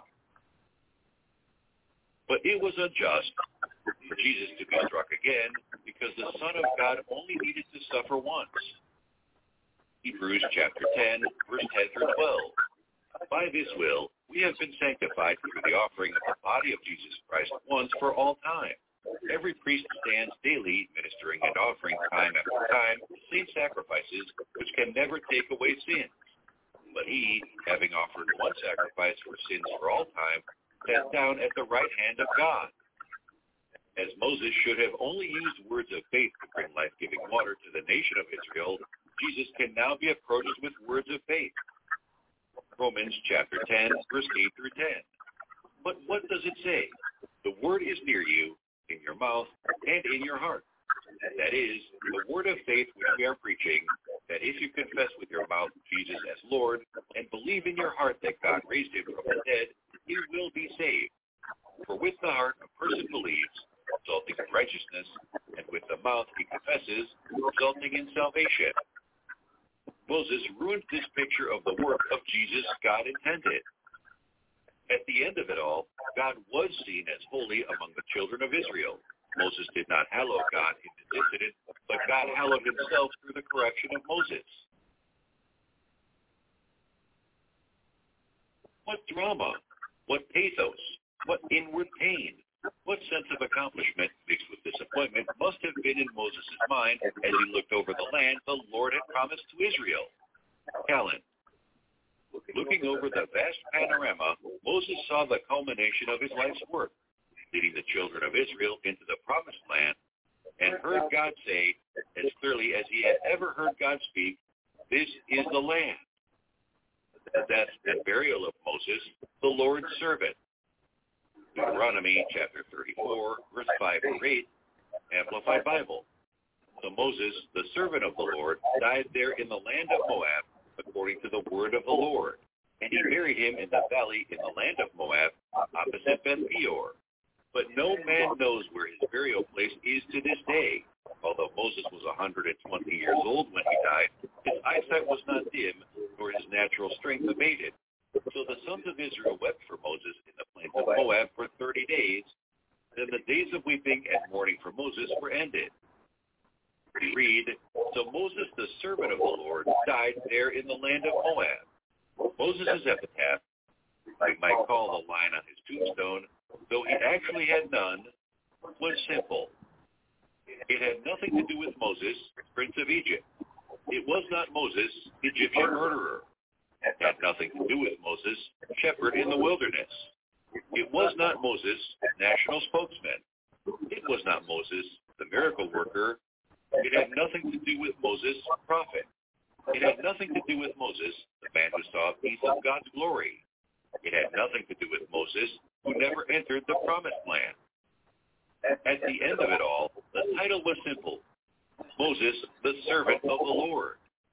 Speaker 11: But it was unjust for Jesus to be struck again, because the Son of God only needed to suffer once. Hebrews chapter ten, verse ten through twelve. By this will, we have been sanctified through the offering of the body of Jesus Christ once for all time. Every priest stands daily ministering and offering time after time the same sacrifices which can never take away sins. But he, having offered one sacrifice for sins for all time, sat down at the right hand of God. As Moses should have only used words of faith to bring life-giving water to the nation of Israel, Jesus can now be approached with words of faith. Romans chapter ten, verse eight through ten. But what does it say? The word is near you, in your mouth and in your heart. That is, the word of faith which we are preaching, that if you confess with your mouth Jesus as Lord and believe in your heart that God raised him from the dead, you will be saved. For with the heart a person believes, resulting in righteousness, and with the mouth he confesses, resulting in salvation. Moses ruined this picture of the work of Jesus God intended. At the end of it all, God was seen as holy among the children of Israel. Moses did not hallow God in this incident, but God hallowed himself through the correction of Moses. What drama, what pathos, what inward pain, what sense of accomplishment mixed with disappointment must have been in Moses' mind as he looked over the land the Lord had promised to Israel. Callan. Looking over the vast panorama, Moses saw the culmination of his life's work, leading the children of Israel into the promised land, and heard God say, as clearly as he had ever heard God speak, "This is the land." The death and burial of Moses, the Lord's servant. Deuteronomy chapter thirty-four, verse five through eight, Amplified Bible. So Moses, the servant of the Lord, died there in the land of Moab, according to the word of the Lord. And he buried him in the valley in the land of Moab, opposite Beth Peor. But no man knows where his burial place is to this day. Although Moses was one hundred twenty years old when he died, his eyesight was not dim, nor his natural strength abated. So the sons of Israel wept for Moses in the plains of Moab for thirty days. Then the days of weeping and mourning for Moses were ended. We read, so Moses, the servant of the Lord, died there in the land of Moab. Moses' epitaph, we might call the line on his tombstone, though he actually had none, was simple. It had nothing to do with Moses, prince of Egypt. It was not Moses, Egyptian murderer. It had nothing to do with Moses, shepherd in the wilderness. It was not Moses, national spokesman. It was not Moses, the miracle worker. It had nothing to do with Moses, prophet. It had nothing to do with Moses, the man who saw a piece of God's glory. It had nothing to do with Moses, who never entered the promised land. At the end of it all, the title was simple, Moses, the servant of the Lord.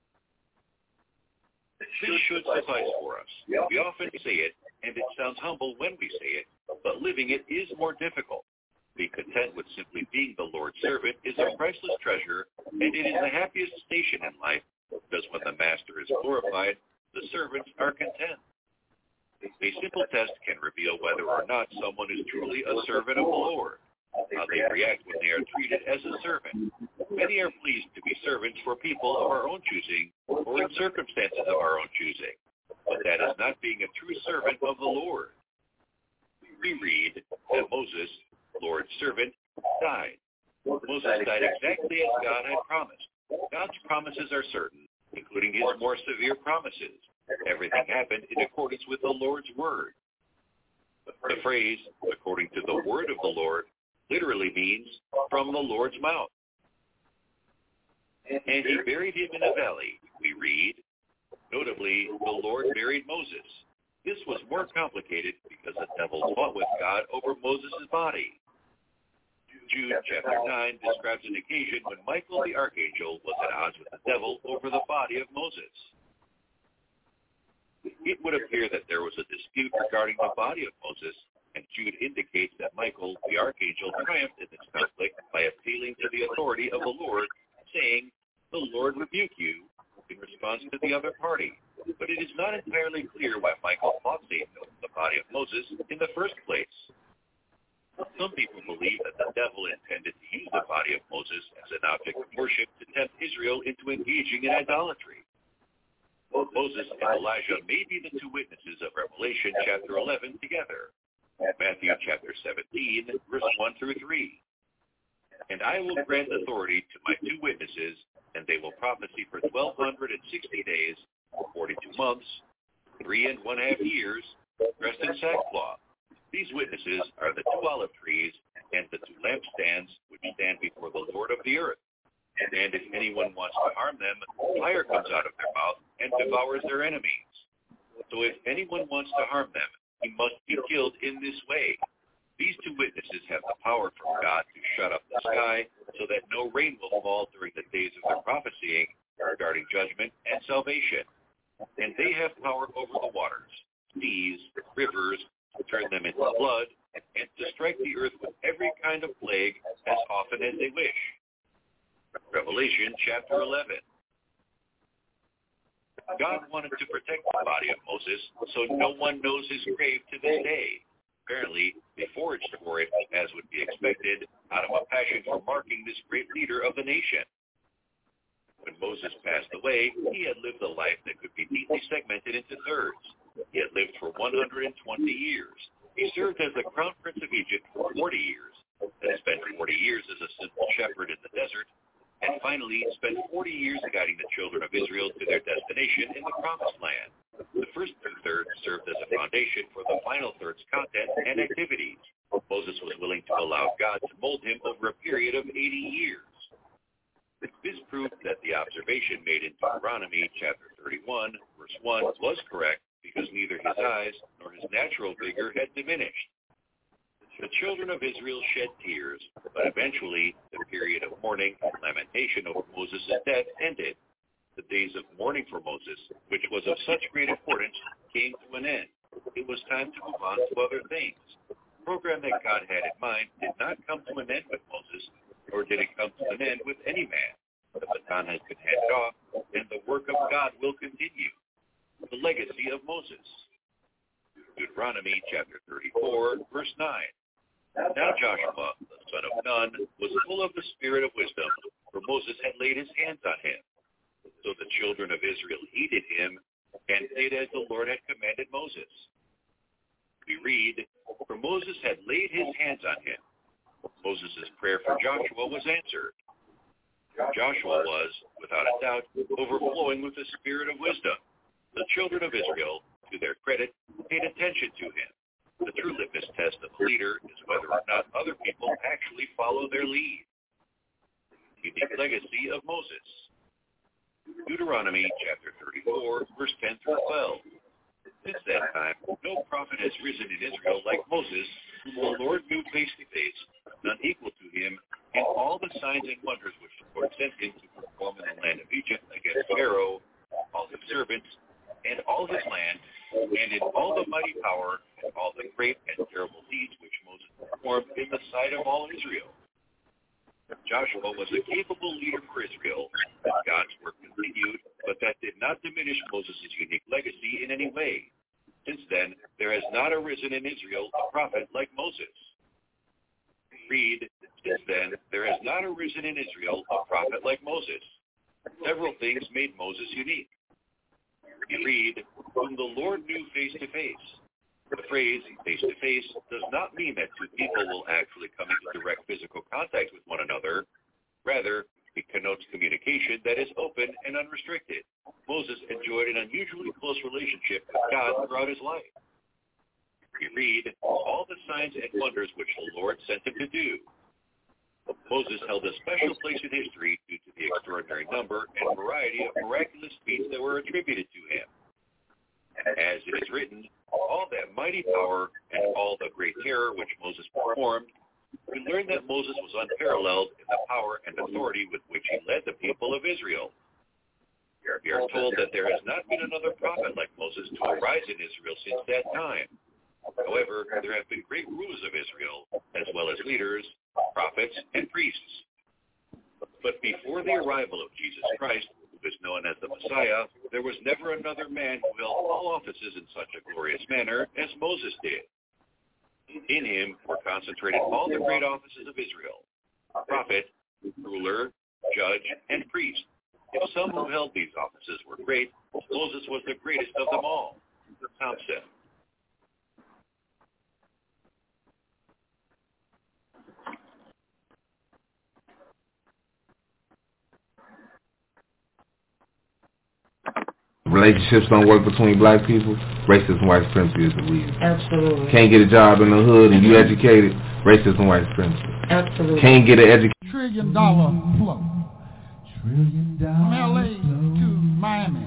Speaker 11: This should suffice for us. We often say it, and it sounds humble when we say it, but living it is more difficult. Be content with simply being the Lord's servant is a priceless treasure, and it is the happiest station in life, because when the master is glorified, the servants are content. A simple test can reveal whether or not someone is truly a servant of the Lord, how they react when they are treated as a servant. Many are pleased to be servants for people of our own choosing or in circumstances of our own choosing, but that is not being a true servant of the Lord. We read that Moses, Lord's servant, died. Moses died exactly as God had promised. God's promises are certain, including his more severe promises. Everything happened in accordance with the Lord's word. The phrase, according to the word of the Lord, literally means from the Lord's mouth. And he buried him in a valley, we read. Notably, the Lord buried Moses. This was more complicated because the devil fought with God over Moses' body. Jude chapter nine describes an occasion when Michael the archangel was at odds with the devil over the body of Moses. It would appear that there was a dispute regarding the body of Moses, and Jude indicates that Michael the archangel triumphed in this conflict by appealing to the authority of the Lord, saying, "The Lord rebuke you," in response to the other party. But it is not entirely clear why Michael fought Satan over the body of Moses in the first place. Some people believe that the devil intended to use the body of Moses as an object of worship to tempt Israel into engaging in idolatry. Moses and Elijah may be the two witnesses of Revelation chapter eleven together. Matthew chapter seventeen, verse one through three. And I will grant authority to my two witnesses, and they will prophesy for twelve sixty days, forty-two months, three and one half years, dressed in sackcloth. These witnesses are the two olive trees and the two lampstands which stand before the Lord of the earth. And if anyone wants to harm them, fire comes out of their mouth and devours their enemies. So if anyone wants to harm them, he must be killed in this way. These two witnesses have the power from God to shut up the sky so that no rain will fall during the days of their prophesying regarding judgment and salvation. And they have power over the waters, seas, rivers, to turn them into blood, and to strike the earth with every kind of plague as often as they wish. Revelation chapter eleven. God wanted to protect the body of Moses, so no one knows his grave to this day. Apparently, they foraged for it, as would be expected, out of a passion for marking this great leader of the nation. When Moses passed away, he had lived a life that could be neatly segmented into thirds. He had lived for one hundred twenty years. He served as the crown prince of Egypt for forty years, then spent forty years as a simple shepherd in the desert, and finally spent forty years guiding the children of Israel to their destination in the Promised Land. The first two-thirds served as a foundation for the final third's content and activities. Moses was willing to allow God to mold him over a period of eighty years. This proved that the observation made in Deuteronomy chapter thirty-one, verse one, was correct because neither his eyes nor his natural vigor had diminished. The children of Israel shed tears, but eventually the period of mourning and lamentation over Moses' death ended. The days of mourning for Moses, which was of such great importance, came to an end. It was time to move on to other things. The program that God had in mind did not come to an end with Moses, nor did it come to an end with any man. The baton has been handed off, and the work of God will continue. The legacy of Moses. Deuteronomy chapter thirty-four, verse nine. Now Joshua, the son of Nun, was full of the spirit of wisdom, for Moses had laid his hands on him. So the children of Israel heeded him, and did as the Lord had commanded Moses. We read, for Moses had laid his hands on him. Moses' prayer for Joshua was answered. Joshua was, without a doubt, overflowing with the spirit of wisdom. The children of Israel, to their credit, paid attention to him. The true litmus test of a leader is whether or not other people actually follow their lead. Unique legacy of Moses. Deuteronomy chapter thirty-four, verse ten through twelve. Since that time, no prophet has risen in Israel like Moses, whom the Lord knew face to face, none equal to him, in all the signs and wonders which the Lord sent him to perform in the land of Egypt against Pharaoh, all his servants, and all his land, and in all the mighty power and all the great and terrible deeds which Moses performed in the sight of all Israel. Joshua was a capable leader for Israel, and God's work continued, but that did not diminish Moses' unique legacy in any way. Since then, there has not arisen in Israel a prophet like Moses. Read, since then, there has not arisen in Israel a prophet like Moses. Several things made Moses unique. We read, whom the Lord knew face to face. The phrase face to face does not mean that two people will actually come into direct physical contact with one another. Rather, it connotes communication that is open and unrestricted. Moses enjoyed an unusually close relationship with God throughout his life. We read, all the signs and wonders which the Lord sent him to do. Moses held a special place in history due to the extraordinary number and variety of miraculous feats that were attributed to him. As it is written, all that mighty power and all the great terror which Moses performed, we learn that Moses was unparalleled in the power and authority with which he led the people of Israel. We are told that there has not been another prophet like Moses to arise in Israel since that time. However, there have been great rulers of Israel, as well as leaders, prophets, and priests. But before the arrival of Jesus Christ, who is known as the Messiah, there was never another man who held all offices in such a glorious manner as Moses did. In him were concentrated all the great offices of Israel: prophet, ruler, judge, and priest. If some who held these offices were great, Moses was the greatest of them all. Thompson.
Speaker 6: Relationships don't work between black people, racism, white supremacy is the reason.
Speaker 7: Absolutely.
Speaker 6: Can't get a job in the hood and you educated, racism, white supremacy.
Speaker 7: Absolutely.
Speaker 6: Can't get an education.
Speaker 8: Trillion dollar flow.
Speaker 9: Trillion dollar
Speaker 8: From L A
Speaker 9: flow.
Speaker 8: to Miami.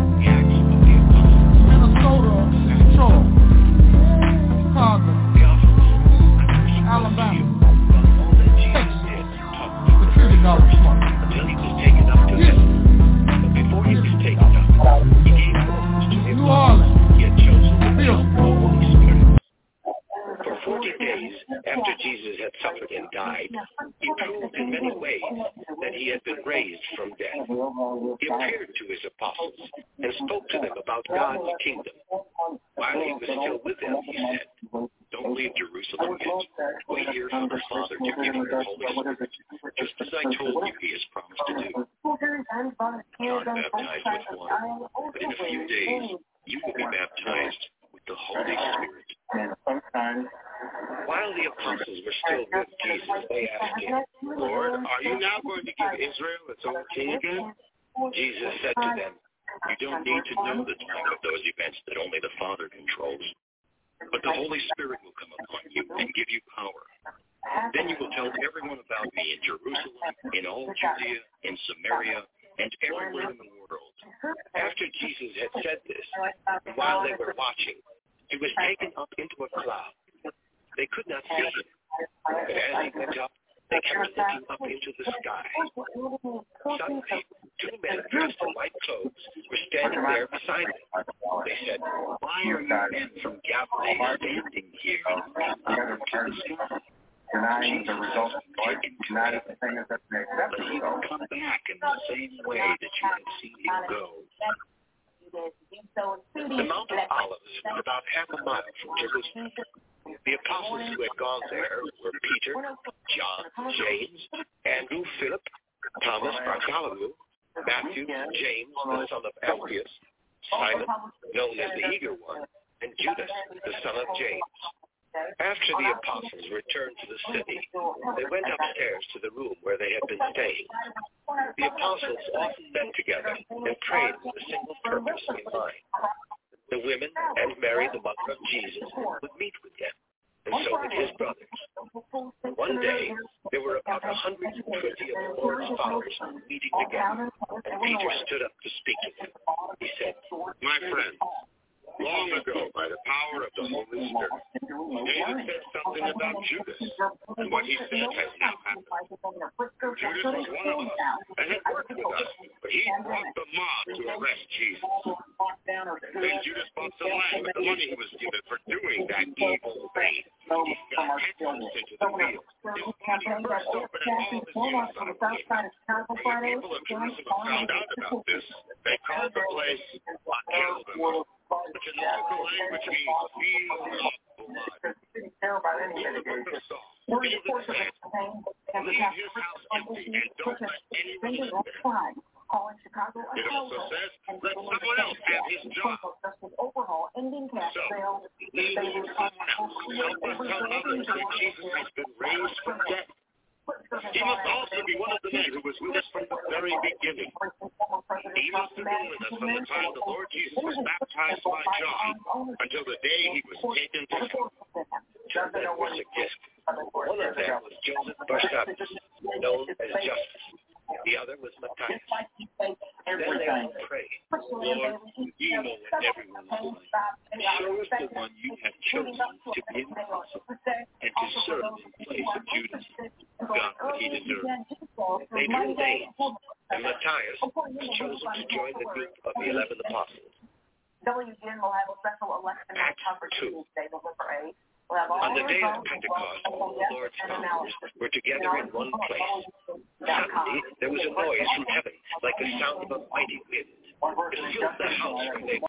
Speaker 8: Minnesota, Detroit, Chicago, Alabama, Texas. The trillion dollar flow.
Speaker 13: Until he was taken up to
Speaker 8: Yes.
Speaker 13: But before he was taken up, he gave orders to
Speaker 8: New
Speaker 13: everyone
Speaker 8: Orleans.
Speaker 13: he had chosen to
Speaker 8: Bill.
Speaker 13: help the Holy Spirit. For forty days after Jesus had suffered and died, he proved in many ways that he had been raised from death. He appeared to his apostles and spoke to them about God's kingdom. While he was still with them, he said, "Don't leave Jerusalem yet. Wait here for the Father to give you the Holy Spirit, just as I told you he has promised to do." John baptized with water, but in a few days you will be baptized with the Holy Spirit. While the apostles were still with Jesus, they asked him, "Lord, are you now going to give Israel its own king again?" Jesus said to them, You don't need to know the time of those events that only the Father controls. But the Holy Spirit will come upon you and give you power. Then you will tell everyone about me in Jerusalem, in all Judea, in Samaria, and everywhere in the world. After Jesus had said this, while they were watching, he was taken up into a cloud. They could not see him, but as he went up, they kept looking up into the sky. Suddenly, two men dressed in white clothes were standing there beside them. They said, "Why are you men from Galilee standing here looking up into the sky?" Jesus was taken to heaven, but he will come back in the same way that you have seen him go. The Mount of Olives was about half a mile from Jerusalem. The apostles who had gone there were Peter, John, James, Andrew, Philip, Thomas, Bartholomew, Matthew, James, the son of Alphaeus, Simon, known as the Eager One, and Judas, the son of James. After the apostles returned to the city, they went upstairs to the room where they had been staying. The apostles often met together and prayed with a single purpose in mind. The women and Mary, the mother of Jesus, would meet with them, and so would his brothers. One day, there were about one hundred twenty of the Lord's followers meeting together, and Peter stood up to speak to them. He said, "My friends, long ago, by the power of the Holy Spirit, David said something about Judas, and what he said has now happened. Judas was one of us and had worked with us, but he brought the mob to arrest Jesus. Then Judas bought some land with the money he was given for doing that evil thing. He fell headfirst into the wheel. His body burst open and all his units on a plane. When the people of Jerusalem found out about this, they called the place Akeldama, which in local language means field of blood. In the book of Psalms, David said, "Leave his house empty and don't let anyone live there." It also says, "Let someone else have his job." So, we need someone else to help us tell others that Jesus has been raised from death. He must also be one of the men who was with us from the very beginning. He must have been with us from the time the Lord Jesus was baptized by John until the day he was taken to heaven. Two men were suggested. One of them was Joseph Barsabbas, known as Justus. The other was Matthias. Then they all prayed, "Lord, you know what everyone's like. Show us the one you have chosen to be an apostle and to serve in place of Judas. God, what he deserved." They drew names, and Matthias was chosen to join the group of the eleven apostles. Acts two. On the day of Pentecost, all the Lord's followers were together in one place. Suddenly, there was a noise from heaven, like the sound of a mighty wind. It filled the house where they